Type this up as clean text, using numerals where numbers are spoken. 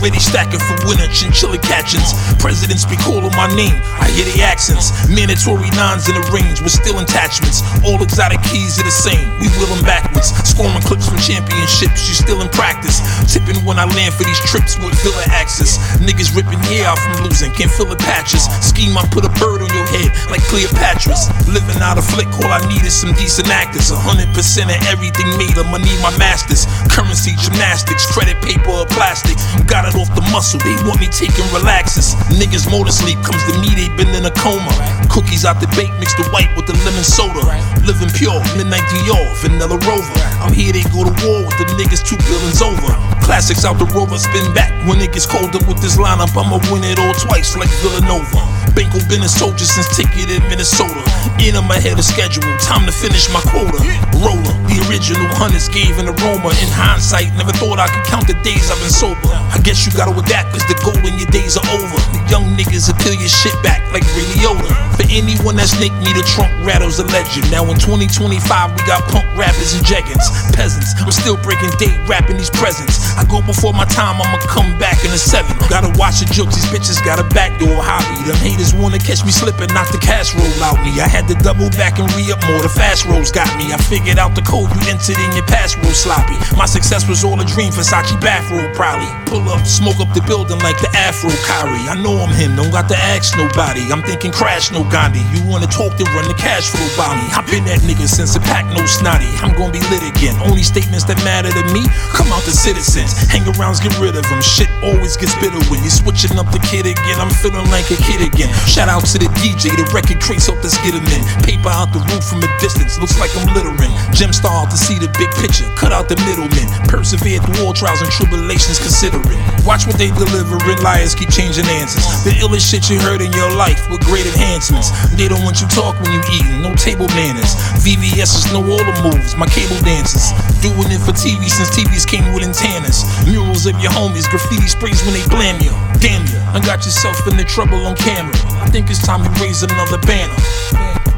Already stacking for winter, chinchilla catchings. Presidents be calling my name, I hear the accents. Mandatory nines in the range with still attachments. All exotic keys are the same, we wheel them backwards. Scoring clips from championships, you still in practice. Tipping when I land for these trips with Villa access. Niggas ripping hair out from losing, can't fill the patches. Scheme, I put a bird on your head like Cleopatra's. Living out a flick, all I need is some decent actors. 100% of everything made them, I need my masters. Currency, gymnastics, credit paper or plastic. Got it off the muscle, they want me taking relaxes. Niggas motor sleep, comes to me, they been in a coma. Cookies out the bake, mix the white with the lemon soda. Living pure, midnight Dior, vanilla Rover. Out here they go to war with the niggas, 2 billions over. Classics out the Rover, spin back when it gets colder with this lineup. I'ma win it all twice like Villanova. Banco been a soldier since taking it in Minnesota. In I'm ahead of schedule, time to finish my quota. Roller, the original hunters gave an aroma. In hindsight, never thought I could count the days I've been sober. I guess you gotta adapt cause the golden your days are over. The young niggas will peel your shit back like Ray Liotta. For anyone that snake me, the trunk rattles a legend. Now in 2025 we got punk rappers and jeggings. Peasants, I'm still breaking date rapping these presents. I go before my time, I'ma come back in a 7. Gotta watch the jokes, these bitches got a backdoor hobby. Them haters wanna catch me slipping, knock the cash roll out me. I had to double back and re-up more, the fast rolls got me. I figured out the code you entered in your past roll sloppy. My success was all a dream, Versace bathrobe probably. Pull up, smoke up the building like the Afro Kyrie. I know I'm him, don't got to ask nobody. I'm thinking crash, no Gandhi. You wanna talk, then run the cash flow by me. I been that nigga since a pack, no snotty. I'm gonna be lit again. Only statements that matter to me come out the citizens. Hang arounds, get rid of them. Shit always gets bitter when you're switching up the kid again. I'm feeling like a kid again. Shout out to the DJ, the record crates, hope let's get him in. Paper out the roof from a distance, looks like I'm littering. Gem star to see the big picture, cut out the middlemen. Persevere through all trials and tribulations, consider it. Watch what they delivering, liars keep changing answers. The illest shit you heard in your life with great enhancements. They don't want you talk when you eating, no table manners. VVS's know all the moves, my cable dancers. Doing it for TV since TVs came with antennas. Murals of your homies, graffiti sprays when they blam you. Damn you, I got yourself into trouble on camera. I think it's time you raise another banner.